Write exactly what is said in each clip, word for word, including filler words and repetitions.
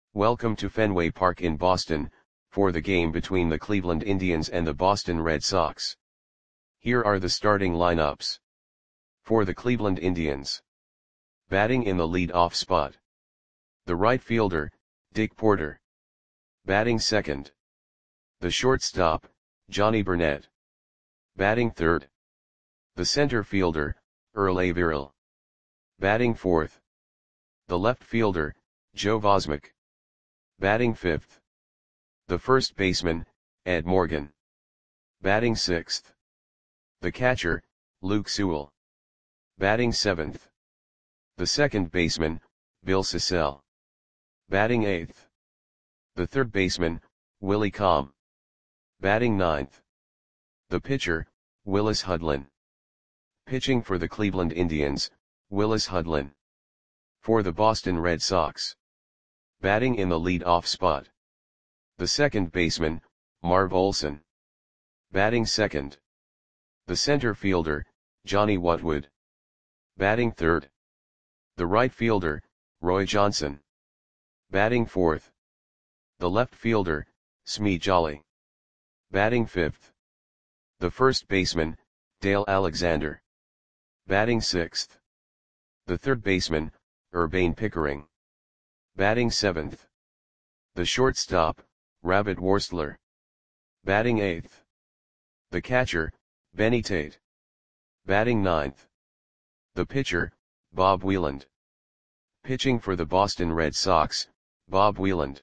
Welcome to Fenway Park in Boston, for the game between the Cleveland Indians and the Boston Red Sox. Here are the starting lineups. For the Cleveland Indians. Batting in the lead-off spot. The right fielder, Dick Porter. Batting second. The shortstop, Johnny Burnett. Batting third. The center fielder, Earl Averill. Batting fourth. The left fielder, Joe Vosmek. Batting fifth. The first baseman, Ed Morgan. Batting sixth. The catcher, Luke Sewell. Batting seventh. The second baseman, Bill Sissell. Batting eighth. The third baseman, Willie Comm. Batting ninth. The pitcher, Willis Hudlin. Pitching for the Cleveland Indians, Willis Hudlin. For the Boston Red Sox. Batting in the lead-off spot. The second baseman, Marv Olson. Batting second. The center fielder, Johnny Whatwood. Batting third. The right fielder, Roy Johnson. Batting fourth. The left fielder, Smee Jolly. Batting fifth. The first baseman, Dale Alexander. Batting sixth. The third baseman, Urbane Pickering. Batting seventh. The shortstop, Rabbit Worstler. Batting eighth. The catcher, Benny Tate. Batting ninth. The pitcher, Bob Wieland. Pitching for the Boston Red Sox, Bob Wieland.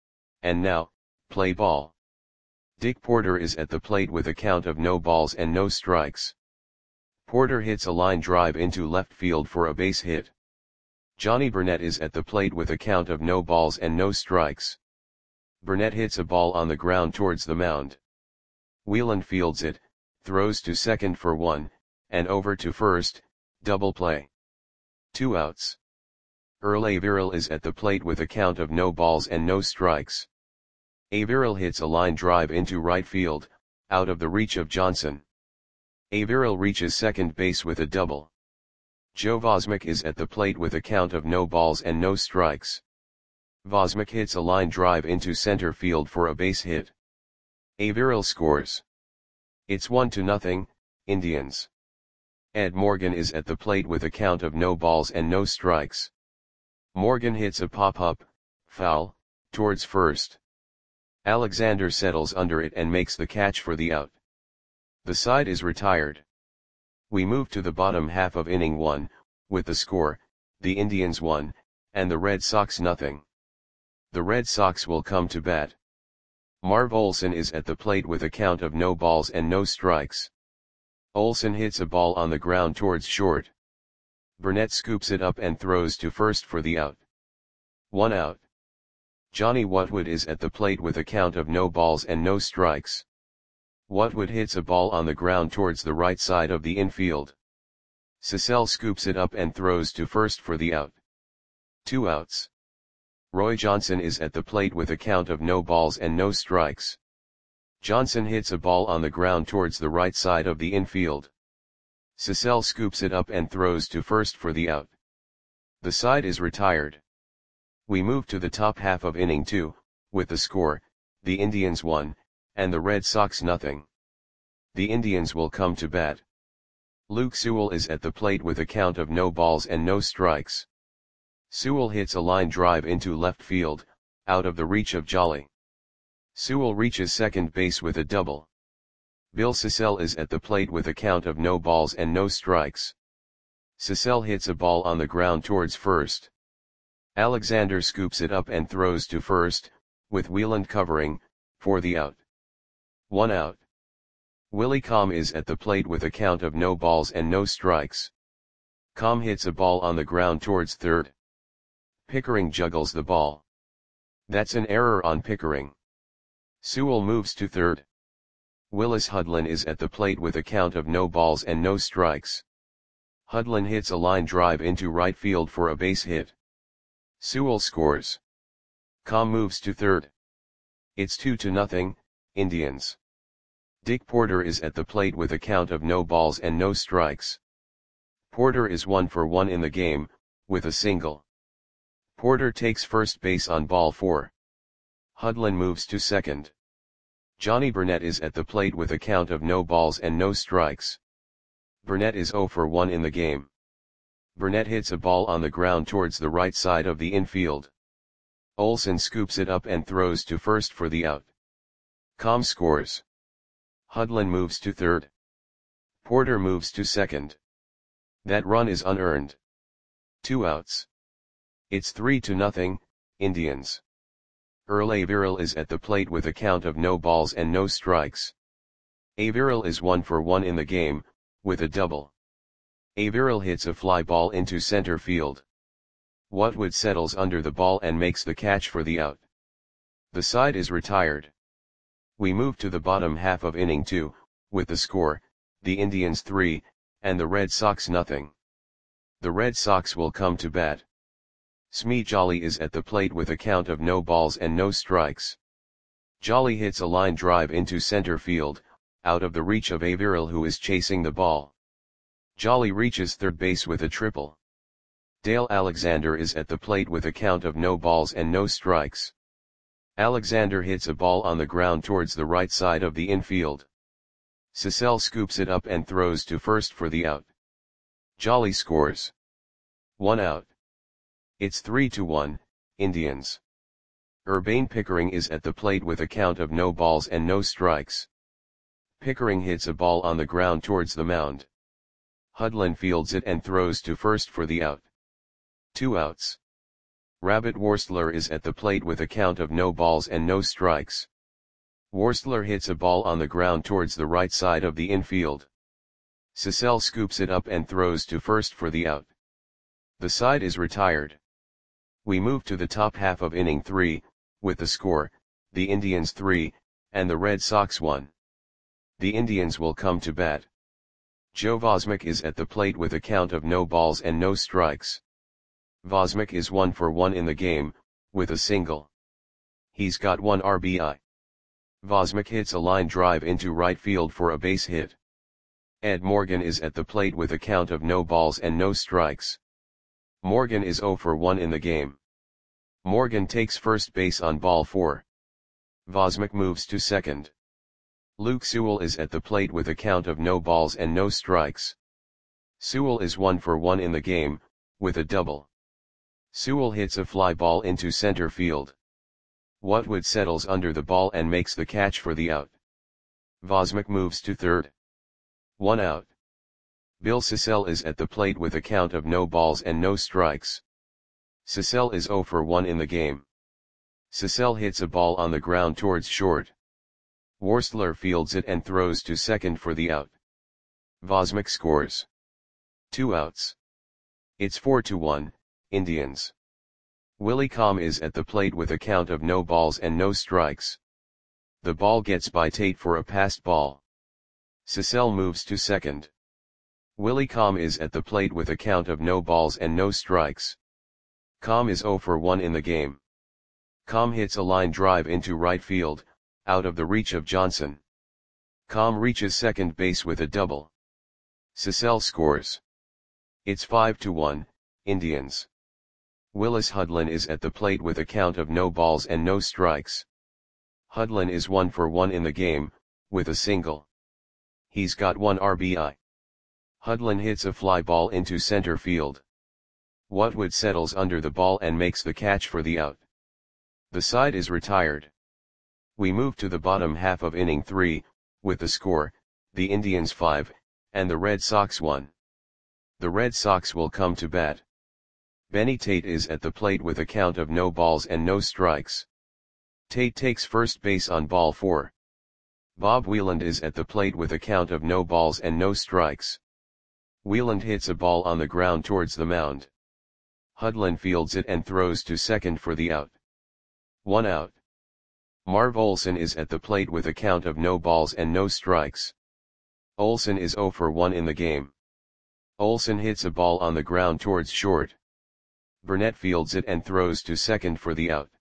And now, play ball. Dick Porter is at the plate with a count of no balls and no strikes. Porter hits a line drive into left field for a base hit. Johnny Burnett is at the plate with a count of no balls and no strikes. Burnett hits a ball on the ground towards the mound. Wieland fields it, throws to second for one, and over to first, double play. Two outs. Earl Averill is at the plate with a count of no balls and no strikes. Averill hits a line drive into right field, out of the reach of Johnson. Averill reaches second base with a double. Joe Vosmek is at the plate with a count of no balls and no strikes. Vosmek hits a line drive into center field for a base hit. Averill scores. It's one to nothing, Indians. Ed Morgan is at the plate with a count of no balls and no strikes. Morgan hits a pop-up, foul, towards first. Alexander settles under it and makes the catch for the out. The side is retired. We move to the bottom half of inning one, with the score, the Indians one, and the Red Sox nothing. The Red Sox will come to bat. Marv Olson is at the plate with a count of no balls and no strikes. Olson hits a ball on the ground towards short. Burnett scoops it up and throws to first for the out. One out. Johnny Whatwood is at the plate with a count of no balls and no strikes. Whatwood hits a ball on the ground towards the right side of the infield. Sissell scoops it up and throws to first for the out. Two outs. Roy Johnson is at the plate with a count of no balls and no strikes. Johnson hits a ball on the ground towards the right side of the infield. Sissell scoops it up and throws to first for the out. The side is retired. We move to the top half of inning two, with the score, the Indians one, and the Red Sox nothing. The Indians will come to bat. Luke Sewell is at the plate with a count of no balls and no strikes. Sewell hits a line drive into left field, out of the reach of Jolly. Sewell reaches second base with a double. Bill Sissell is at the plate with a count of no balls and no strikes. Sissell hits a ball on the ground towards first. Alexander scoops it up and throws to first, with Wieland covering, for the out. One out. Willie Comm is at the plate with a count of no balls and no strikes. Comm hits a ball on the ground towards third. Pickering juggles the ball. That's an error on Pickering. Sewell moves to third. Willis Hudlin is at the plate with a count of no balls and no strikes. Hudlin hits a line drive into right field for a base hit. Sewell scores. Comm moves to third. It's two to nothing, Indians. Dick Porter is at the plate with a count of no balls and no strikes. Porter is one for one in the game, with a single. Porter takes first base on ball four. Hudlin moves to second. Johnny Burnett is at the plate with a count of no balls and no strikes. Burnett is zero for one in the game. Burnett hits a ball on the ground towards the right side of the infield. Olson scoops it up and throws to first for the out. Com scores. Hudlin moves to third. Porter moves to second. That run is unearned. Two outs. It's three to nothing, Indians. Earl Averill is at the plate with a count of no balls and no strikes. Averill is one for one in the game, with a double. Averill hits a fly ball into center field. Whatwood settles under the ball and makes the catch for the out. The side is retired. We move to the bottom half of inning two, with the score, the Indians three, and the Red Sox nothing. The Red Sox will come to bat. Smee Jolly is at the plate with a count of no balls and no strikes. Jolly hits a line drive into center field, out of the reach of Averill, who is chasing the ball. Jolly reaches third base with a triple. Dale Alexander is at the plate with a count of no balls and no strikes. Alexander hits a ball on the ground towards the right side of the infield. Cecil scoops it up and throws to first for the out. Jolly scores. One out. It's three to one, Indians. Urbane Pickering is at the plate with a count of no balls and no strikes. Pickering hits a ball on the ground towards the mound. Hudlin fields it and throws to first for the out. Two outs. Rabbit Worstler is at the plate with a count of no balls and no strikes. Worstler hits a ball on the ground towards the right side of the infield. Cecil scoops it up and throws to first for the out. The side is retired. We move to the top half of inning three, with the score, the Indians three, and the Red Sox one. The Indians will come to bat. Joe Vosmick is at the plate with a count of no balls and no strikes. Vosmick is one for one in the game, with a single. He's got one R B I. Vosmick hits a line drive into right field for a base hit. Ed Morgan is at the plate with a count of no balls and no strikes. Morgan is zero for one in the game. Morgan takes first base on ball four. Vosmick moves to second. Luke Sewell is at the plate with a count of no balls and no strikes. Sewell is one for one in the game, with a double. Sewell hits a fly ball into center field. Whatwood settles under the ball and makes the catch for the out. Vosmick moves to third. One out. Bill Cecil is at the plate with a count of no balls and no strikes. Cecil is zero for one in the game. Cecil hits a ball on the ground towards short. Worstler fields it and throws to second for the out. Vosmick scores. Two outs. It's four to one, Indians. Willie Com is at the plate with a count of no balls and no strikes. The ball gets by Tate for a passed ball. Cecil moves to second. Willie Com is at the plate with a count of no balls and no strikes. Com is zero for one in the game. Com hits a line drive into right field, out of the reach of Johnson. Com reaches second base with a double. Cecil scores. It's five to one, Indians. Willis Hudlin is at the plate with a count of no balls and no strikes. Hudlin is one for one in the game, with a single. He's got one R B I. Hudlin hits a fly ball into center field. Whatwood settles under the ball and makes the catch for the out. The side is retired. We move to the bottom half of inning three, with the score, the Indians five, and the Red Sox one. The Red Sox will come to bat. Benny Tate is at the plate with a count of no balls and no strikes. Tate takes first base on ball four. Bob Wieland is at the plate with a count of no balls and no strikes. Wieland hits a ball on the ground towards the mound. Hudlin fields it and throws to second for the out. One out. Marv Olson is at the plate with a count of no balls and no strikes. Olson is zero for one in the game. Olson hits a ball on the ground towards short. Burnett fields it and throws to second for the out.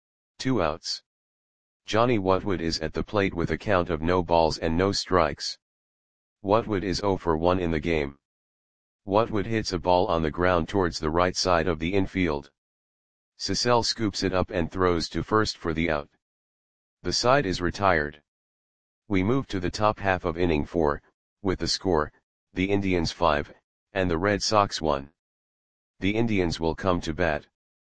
Two outs. Johnny Whatwood is at the plate with a count of no balls and no strikes. Whatwood is zero for one in the game. Whatwood hits a ball on the ground towards the right side of the infield. Cecil scoops it up and throws to first for the out. The side is retired. We move to the top half of inning four, with the score, the Indians five, and the Red Sox one. The Indians will come to bat.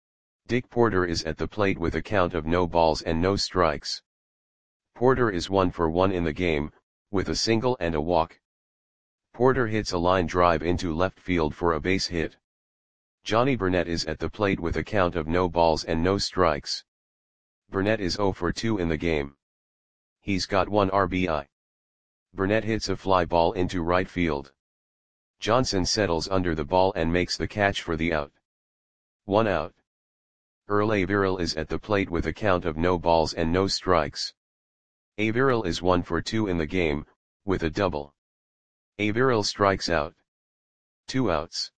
Dick Porter is at the plate with a count of no balls and no strikes. Porter is one for one in the game, with a single and a walk. Porter hits a line drive into left field for a base hit. Johnny Burnett is at the plate with a count of no balls and no strikes. Burnett is oh for two in the game. He's got one R B I. Burnett hits a fly ball into right field. Johnson settles under the ball and makes the catch for the out. One out. Earl Averill is at the plate with a count of no balls and no strikes. Averill is one for two in the game, with a double. Averill strikes out. Two outs.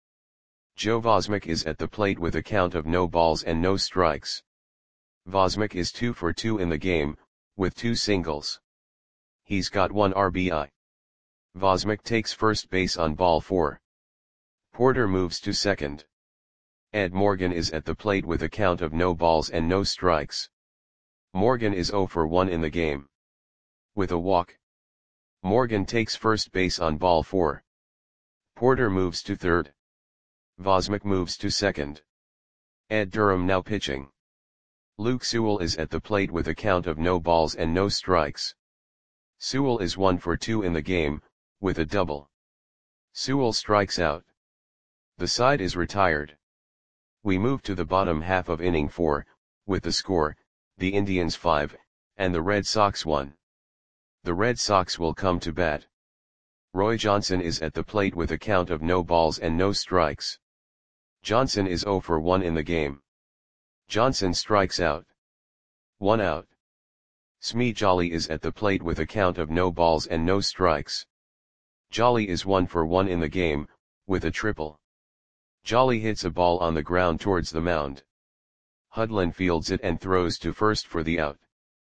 Joe Vosmick is at the plate with a count of no balls and no strikes. Vosmick is two for two in the game, with two singles. He's got one R B I. Vosmick takes first base on ball four. Porter moves to second. Ed Morgan is at the plate with a count of no balls and no strikes. Morgan is oh for one in the game. With a walk. Morgan takes first base on ball four. Porter moves to third. Vosmick moves to second. Ed Durham now pitching. Luke Sewell is at the plate with a count of no balls and no strikes. Sewell is one for two in the game, with a double. Sewell strikes out. The side is retired. We move to the bottom half of inning four, with the score, the Indians five, and the Red Sox one. The Red Sox will come to bat. Roy Johnson is at the plate with a count of no balls and no strikes. Johnson is oh for one in the game. Johnson strikes out. One out. Smee Jolly is at the plate with a count of no balls and no strikes. Jolly is one for one in the game, with a triple. Jolly hits a ball on the ground towards the mound. Hudlin fields it and throws to first for the out.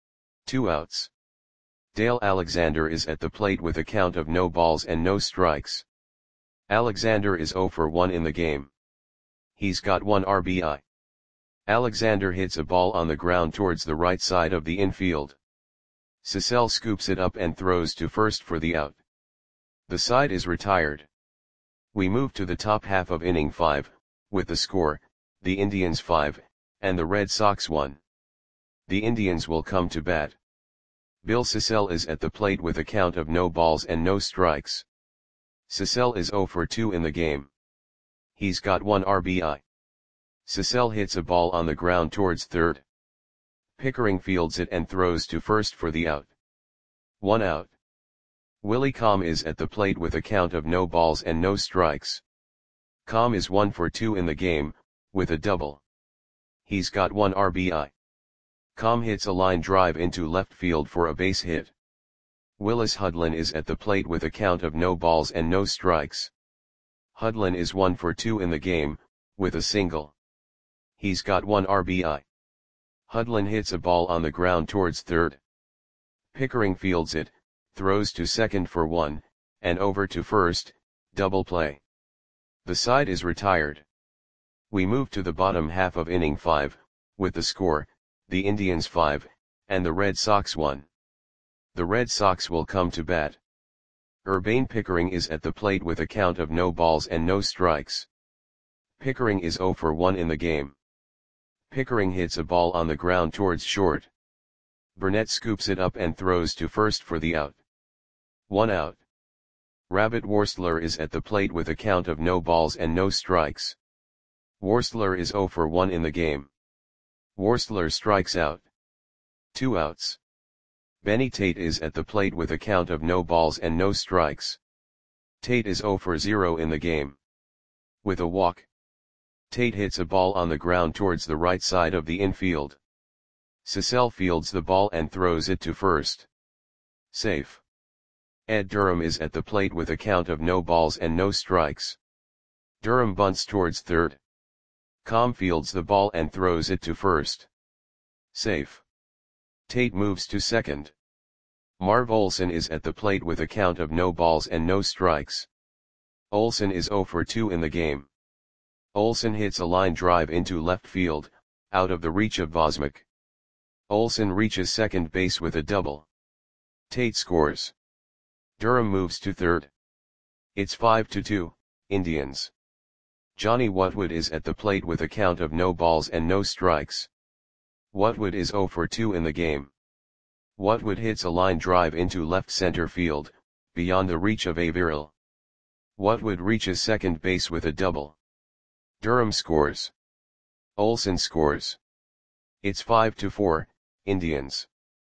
Two outs. Dale Alexander is at the plate with a count of no balls and no strikes. Alexander is oh for one in the game. He's got one R B I. Alexander hits a ball on the ground towards the right side of the infield. Cecil scoops it up and throws to first for the out. The side is retired. We move to the top half of inning five, with the score, the Indians five, and the Red Sox one. The Indians will come to bat. Bill Cecil is at the plate with a count of no balls and no strikes. Cecil is oh for two in the game. He's got one R B I. Cecil hits a ball on the ground towards third. Pickering fields it and throws to first for the out. One out. Willie Comm is at the plate with a count of no balls and no strikes. Comm is one for two in the game, with a double. He's got one R B I. Comm hits a line drive into left field for a base hit. Willis Hudlin is at the plate with a count of no balls and no strikes. Hudlin is one for two in the game, with a single. He's got one R B I. Hudlin hits a ball on the ground towards third. Pickering fields it, throws to second for one, and over to first, double play. The side is retired. We move to the bottom half of inning five, with the score, the Indians five, and the Red Sox one. The Red Sox will come to bat. Urbane Pickering is at the plate with a count of no balls and no strikes. Pickering is oh for one in the game. Pickering hits a ball on the ground towards short. Burnett scoops it up and throws to first for the out. One out. Rabbit Worstler is at the plate with a count of no balls and no strikes. Worstler is oh for one in the game. Worstler strikes out. Two outs. Benny Tate is at the plate with a count of no balls and no strikes. Tate is oh for zero in the game. With a walk. Tate hits a ball on the ground towards the right side of the infield. Cecil fields the ball and throws it to first. Safe. Ed Durham is at the plate with a count of no balls and no strikes. Durham bunts towards third. Comm fields the ball and throws it to first. Safe. Tate moves to second. Marv Olson is at the plate with a count of no balls and no strikes. Olson is oh for two in the game. Olson hits a line drive into left field, out of the reach of Vosmik. Olsen reaches second base with a double. Tate scores. Durham moves to third. It's five to two, Indians. Johnny Whatwood is at the plate with a count of no balls and no strikes. Whatwood is zero for two in the game. Whatwood hits a line drive into left center field, beyond the reach of Averill. Whatwood reaches second base with a double. Durham scores. Olsen scores. It's five to four, Indians.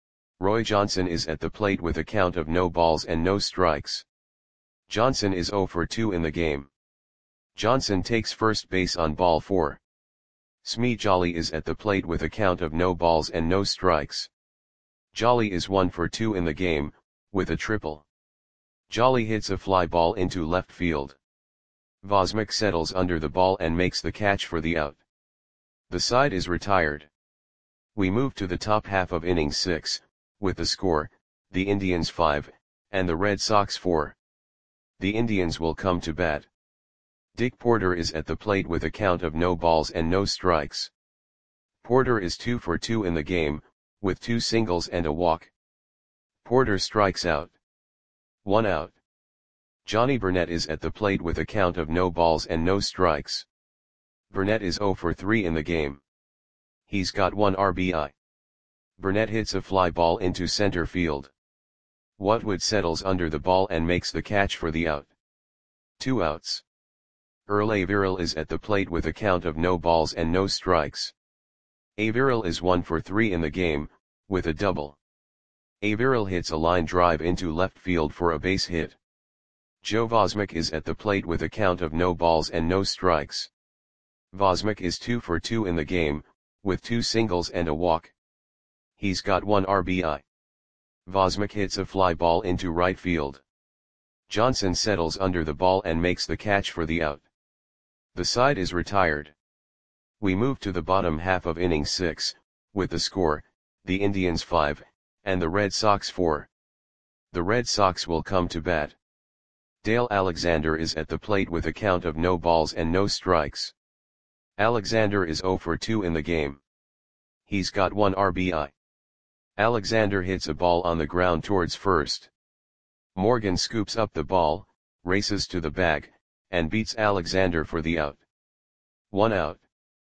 Roy Johnson is at the plate with a count of no balls and no strikes. Johnson is zero for two in the game. Johnson takes first base on ball four. Smee Jolly is at the plate with a count of no balls and no strikes. Jolly is one for two in the game, with a triple. Jolly hits a fly ball into left field. Vosmik settles under the ball and makes the catch for the out. The side is retired. We move to the top half of inning six, with the score, the Indians five, and the Red Sox four. The Indians will come to bat. Dick Porter is at the plate with a count of no balls and no strikes. Porter is two for two in the game, with two singles and a walk. Porter strikes out. One out. Johnny Burnett is at the plate with a count of no balls and no strikes. Burnett is zero for three in the game. He's got one R B I. Burnett hits a fly ball into center field. Whatwood settles under the ball and makes the catch for the out. Two outs. Earl Averill is at the plate with a count of no balls and no strikes. Averill is one for three in the game, with a double. Averill hits a line drive into left field for a base hit. Joe Vosmik is at the plate with a count of no balls and no strikes. Vosmik is two for two in the game, with two singles and a walk. He's got one R B I. Vosmik hits a fly ball into right field. Johnson settles under the ball and makes the catch for the out. The side is retired. We move to the bottom half of inning six, with the score, the Indians five, and the Red Sox four. The Red Sox will come to bat. Dale Alexander is at the plate with a count of no balls and no strikes. Alexander is zero for two in the game. He's got one R B I. Alexander hits a ball on the ground towards first. Morgan scoops up the ball, races to the bag, and beats Alexander for the out. One out.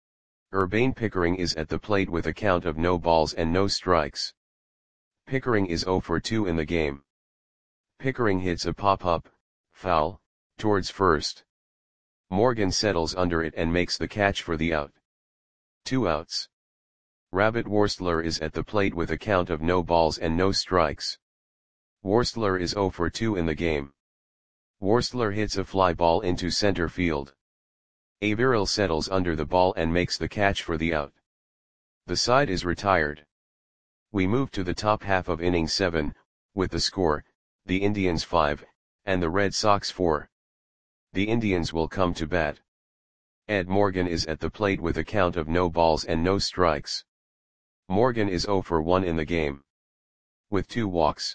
Urbane Pickering is at the plate with a count of no balls and no strikes. Pickering is zero for two in the game. Pickering hits a pop-up, foul, towards first. Morgan settles under it and makes the catch for the out. Two outs. Rabbit Worstler is at the plate with a count of no balls and no strikes. Worstler is zero for two in the game. Worstler hits a fly ball into center field. Averill settles under the ball and makes the catch for the out. The side is retired. We move to the top half of inning seven, with the score, the Indians five, and the Red Sox four. The Indians will come to bat. Ed Morgan is at the plate with a count of no balls and no strikes. Morgan is zero for one in the game. With two walks.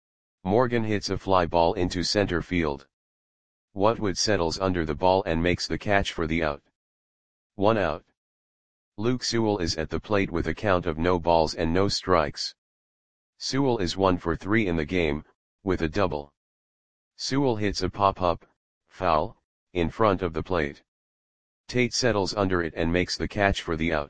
Morgan hits a fly ball into center field. Whatwood settles under the ball and makes the catch for the out. One out. Luke Sewell is at the plate with a count of no balls and no strikes. Sewell is one for three in the game, with a double. Sewell hits a pop-up, foul, in front of the plate. Tate settles under it and makes the catch for the out.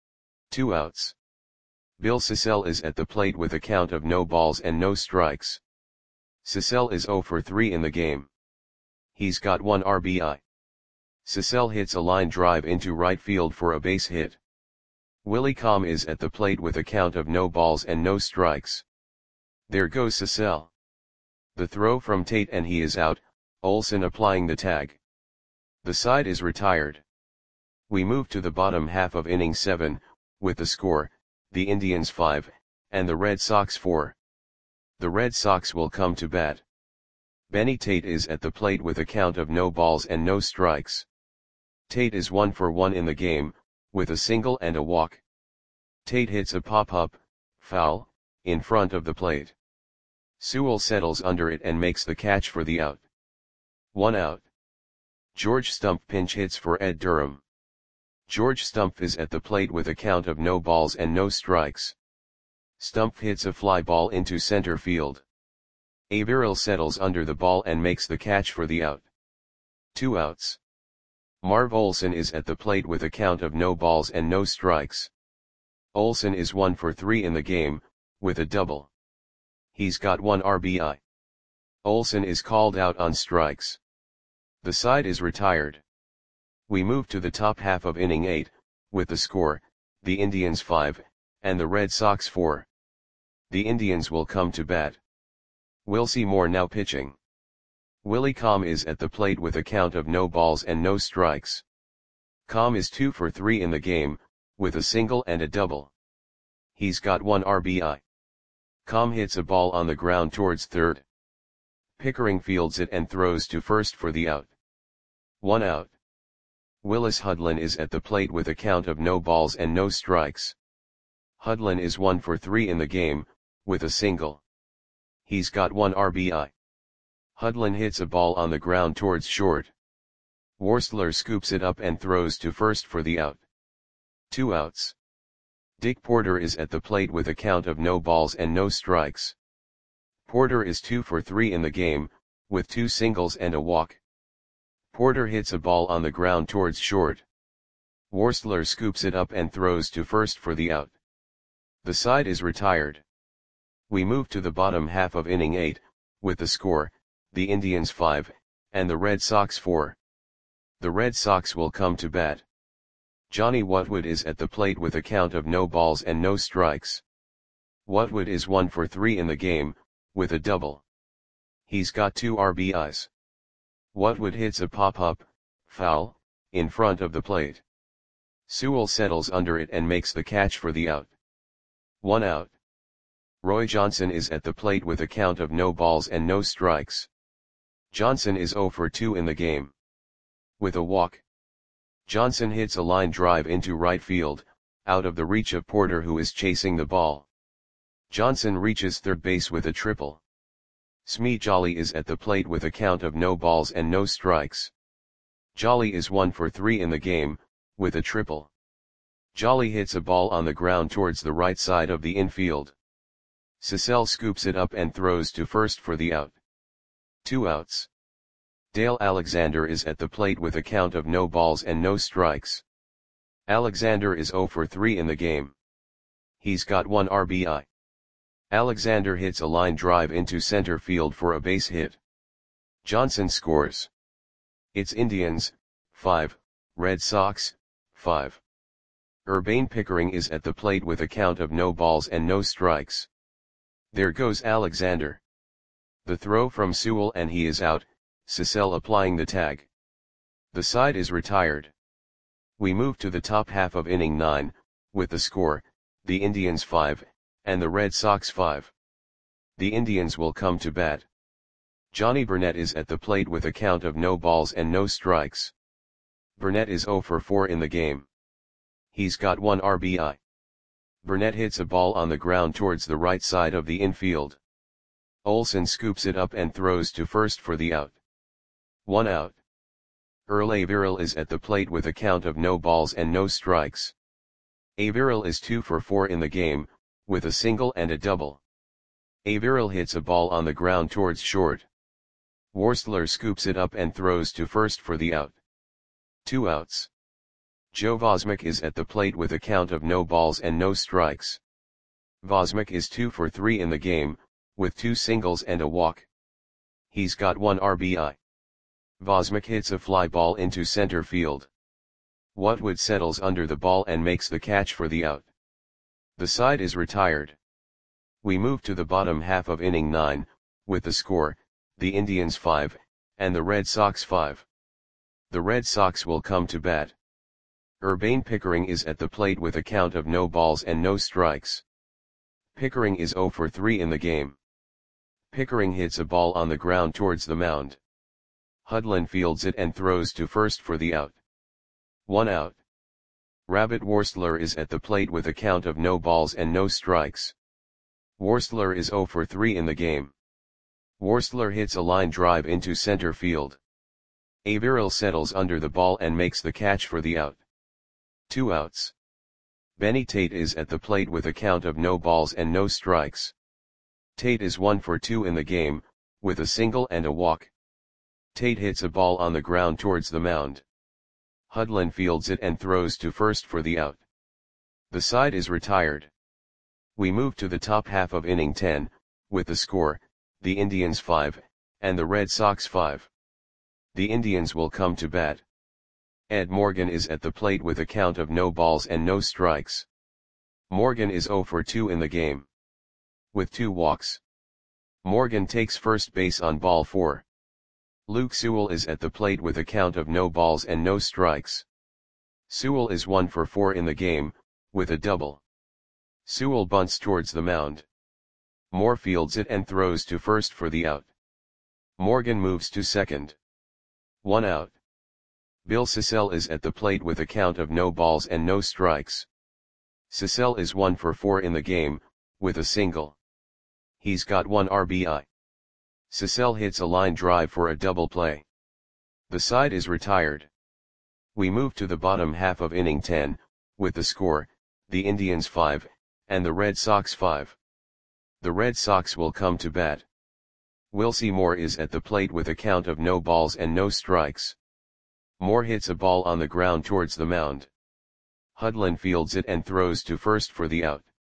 Two outs. Bill Sissell is at the plate with a count of no balls and no strikes. Sissell is zero for three in the game. He's got one R B I. Sissell hits a line drive into right field for a base hit. Willie Comm is at the plate with a count of no balls and no strikes. There goes Sissell. The throw from Tate and he is out, Olsen applying the tag. The side is retired. We move to the bottom half of inning seven, with the score, the Indians five, and the Red Sox four. The Red Sox will come to bat. Benny Tate is at the plate with a count of no balls and no strikes. Tate is one for one in the game, with a single and a walk. Tate hits a pop-up, foul, in front of the plate. Sewell settles under it and makes the catch for the out. One out. George Stump pinch hits for Ed Durham. George Stumpf is at the plate with a count of no balls and no strikes. Stumpf hits a fly ball into center field. Averill settles under the ball and makes the catch for the out. Two outs. Marv Olson is at the plate with a count of no balls and no strikes. Olson is one for three in the game, with a double. He's got one R B I. Olson is called out on strikes. The side is retired. We move to the top half of inning eight, with the score, the Indians five, and the Red Sox four. The Indians will come to bat. Wilcy Moore now pitching. Willie Comm is at the plate with a count of no balls and no strikes. Comm is two for three in the game, with a single and a double. He's got one R B I. Comm hits a ball on the ground towards third. Pickering fields it and throws to first for the out. One out. Willis Hudlin is at the plate with a count of no balls and no strikes. Hudlin is one for three in the game, with a single. He's got one R B I. Hudlin hits a ball on the ground towards short. Worstler scoops it up and throws to first for the out. Two outs. Dick Porter is at the plate with a count of no balls and no strikes. Porter is two for three in the game, with two singles and a walk. Porter hits a ball on the ground towards short. Worstler scoops it up and throws to first for the out. The side is retired. We move to the bottom half of inning eight, with the score, the Indians five, and the Red Sox four. The Red Sox will come to bat. Johnny Whatwood is at the plate with a count of no balls and no strikes. Whatwood is one for three in the game, with a double. He's got two R B Is. Whatwood hits a pop-up, foul, in front of the plate. Sewell settles under it and makes the catch for the out. One out. Roy Johnson is at the plate with a count of no balls and no strikes. Johnson is zero for two in the game. With a walk. Johnson hits a line drive into right field, out of the reach of Porter who is chasing the ball. Johnson reaches third base with a triple. Smee Jolly is at the plate with a count of no balls and no strikes. Jolly is one for three in the game, with a triple. Jolly hits a ball on the ground towards the right side of the infield. Cecil scoops it up and throws to first for the out. Two outs. Dale Alexander is at the plate with a count of no balls and no strikes. Alexander is zero for three in the game. He's got one R B I. Alexander hits a line drive into center field for a base hit. Johnson scores. It's Indians, five, Red Sox, five. Urbane Pickering is at the plate with a count of no balls and no strikes. There goes Alexander. The throw from Sewell and he is out, Cecil applying the tag. The side is retired. We move to the top half of inning nine, with the score, the Indians five, and the Red Sox five. The Indians will come to bat. Johnny Burnett is at the plate with a count of no balls and no strikes. Burnett is zero for four in the game. He's got one R B I. Burnett hits a ball on the ground towards the right side of the infield. Olson scoops it up and throws to first for the out. One out. Earl Averill is at the plate with a count of no balls and no strikes. Averill is two for four in the game, with a single and a double. Averill hits a ball on the ground towards short. Worstler scoops it up and throws to first for the out. Two outs. Joe Vosmick is at the plate with a count of no balls and no strikes. Vosmick is two for three in the game, with two singles and a walk. He's got one R B I. Vosmick hits a fly ball into center field. Whatwood settles under the ball and makes the catch for the out. The side is retired. We move to the bottom half of inning nine, with the score, the Indians five, and the Red Sox five. The Red Sox will come to bat. Urbane Pickering is at the plate with a count of no balls and no strikes. Pickering is zero for three in the game. Pickering hits a ball on the ground towards the mound. Hudlin fields it and throws to first for the out. One out. Rabbit Worstler is at the plate with a count of no balls and no strikes. Worstler is zero for three in the game. Worstler hits a line drive into center field. Averill settles under the ball and makes the catch for the out. Two outs. Benny Tate is at the plate with a count of no balls and no strikes. Tate is one for two in the game, with a single and a walk. Tate hits a ball on the ground towards the mound. Hudlin fields it and throws to first for the out. The side is retired. We move to the top half of inning ten, with the score, the Indians five, and the Red Sox five. The Indians will come to bat. Ed Morgan is at the plate with a count of no balls and no strikes. Morgan is zero for two in the game, with two walks. Morgan takes first base on ball four. Luke Sewell is at the plate with a count of no balls and no strikes. Sewell is one for four in the game, with a double. Sewell bunts towards the mound. Moore fields it and throws to first for the out. Morgan moves to second. One out. Bill Sissell is at the plate with a count of no balls and no strikes. Sissell is one for four in the game, with a single. He's got one R B I. Sissell hits a line drive for a double play. The side is retired. We move to the bottom half of inning ten, with the score, the Indians five, and the Red Sox five. The Red Sox will come to bat. Wilcie Moore is at the plate with a count of no balls and no strikes. Moore hits a ball on the ground towards the mound. Hudlin fields it and throws to first for the out.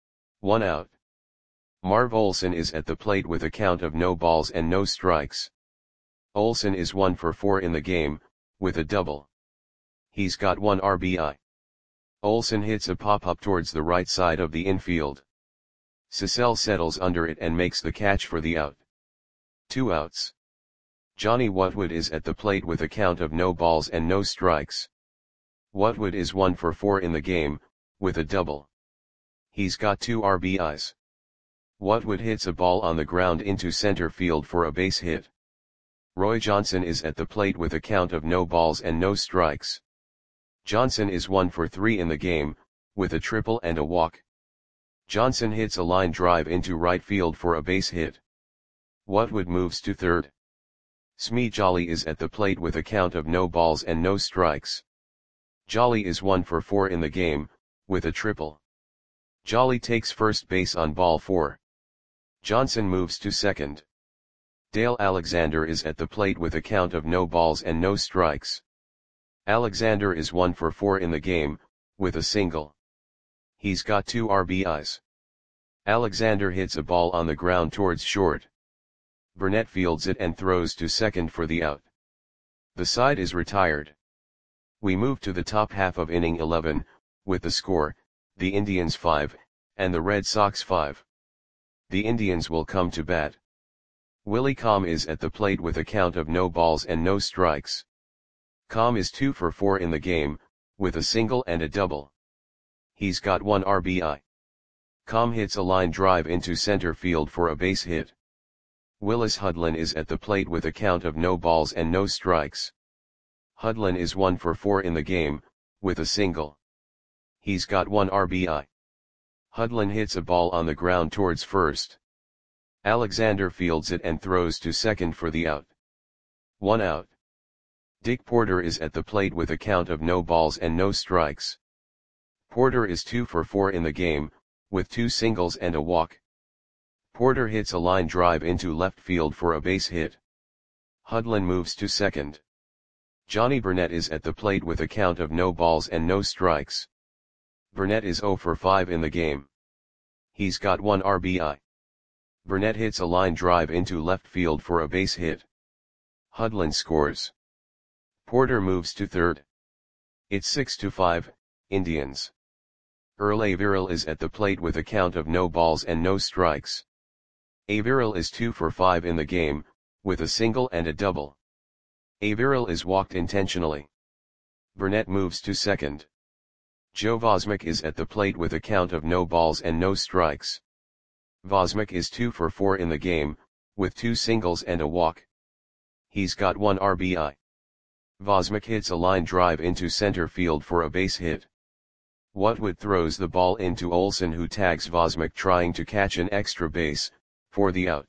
One out. Marv Olson is at the plate with a count of no balls and no strikes. Olson is one for four in the game, with a double. He's got one R B I. Olson hits a pop-up towards the right side of the infield. Sissell settles under it and makes the catch for the out. Two outs. Johnny Whatwood is at the plate with a count of no balls and no strikes. Whatwood is one for four in the game, with a double. He's got two R B Is. Whatwood hits a ball on the ground into center field for a base hit. Roy Johnson is at the plate with a count of no balls and no strikes. Johnson is one for three in the game, with a triple and a walk. Johnson hits a line drive into right field for a base hit. Whatwood moves to third. Smee Jolly is at the plate with a count of no balls and no strikes. Jolly is one for four in the game, with a triple. Jolly takes first base on ball four. Johnson moves to second. Dale Alexander is at the plate with a count of no balls and no strikes. Alexander is one for four in the game, with a single. He's got two R B Is. Alexander hits a ball on the ground towards short. Burnett fields it and throws to second for the out. The side is retired. We move to the top half of inning eleven, with the score, the Indians five, and the Red Sox five. The Indians will come to bat. Willie Comm is at the plate with a count of no balls and no strikes. Comm is two for four in the game, with a single and a double. He's got one R B I. Comm hits a line drive into center field for a base hit. Willis Hudlin is at the plate with a count of no balls and no strikes. Hudlin is one for four in the game, with a single. He's got one R B I. Hudlin hits a ball on the ground towards first. Alexander fields it and throws to second for the out. One out. Dick Porter is at the plate with a count of no balls and no strikes. Porter is two for four in the game, with two singles and a walk. Porter hits a line drive into left field for a base hit. Hudlin moves to second. Johnny Burnett is at the plate with a count of no balls and no strikes. Burnett is zero for five in the game. He's got one R B I. Burnett hits a line drive into left field for a base hit. Hudlin scores. Porter moves to third. It's six to five, Indians. Earl Averill is at the plate with a count of no balls and no strikes. Averill is two for five in the game, with a single and a double. Averill is walked intentionally. Burnett moves to second. Joe Vosmick is at the plate with a count of no balls and no strikes. Vosmick is two for four in the game, with two singles and a walk. He's got one R B I. Vosmick hits a line drive into center field for a base hit. Whatwood throws the ball into Olson, who tags Vosmick trying to catch an extra base, for the out.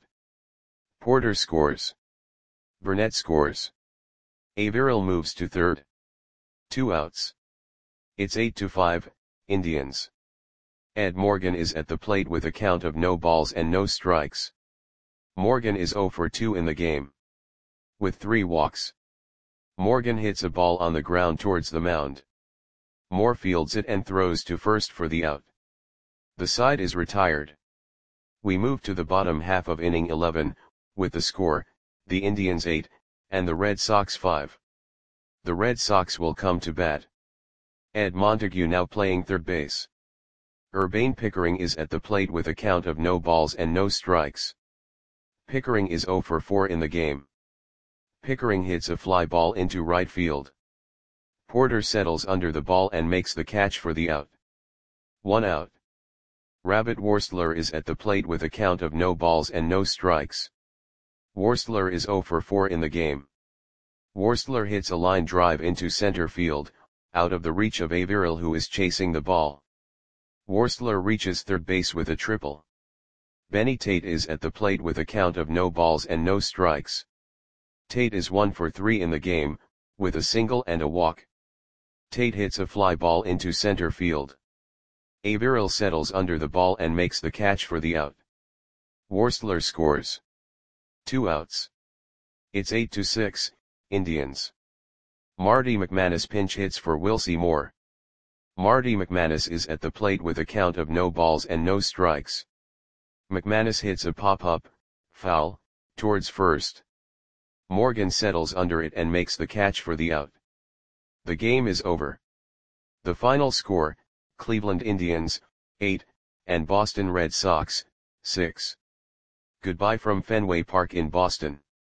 Porter scores. Burnett scores. Averill moves to third. Two outs. It's eight to five, Indians. Ed Morgan is at the plate with a count of no balls and no strikes. Morgan is zero for two in the game, with three walks. Morgan hits a ball on the ground towards the mound. Moore fields it and throws to first for the out. The side is retired. We move to the bottom half of inning eleven, with the score, the Indians eight, and the Red Sox five. The Red Sox will come to bat. Ed Montague now playing third base. Urbane Pickering is at the plate with a count of no balls and no strikes. Pickering is zero for four in the game. Pickering hits a fly ball into right field. Porter settles under the ball and makes the catch for the out. One out. Rabbit Worstler is at the plate with a count of no balls and no strikes. Worstler is zero for four in the game. Worstler hits a line drive into center field, out of the reach of Averill, who is chasing the ball. Worstler reaches third base with a triple. Benny Tate is at the plate with a count of no balls and no strikes. Tate is one for three in the game, with a single and a walk. Tate hits a fly ball into center field. Averill settles under the ball and makes the catch for the out. Worstler scores. Two outs. It's eight to six, Indians. Marty McManus pinch hits for Wilcie Moore. Marty McManus is at the plate with a count of no balls and no strikes. McManus hits a pop-up, foul, towards first. Morgan settles under it and makes the catch for the out. The game is over. The final score, Cleveland Indians, eight, and Boston Red Sox, six. Goodbye from Fenway Park in Boston.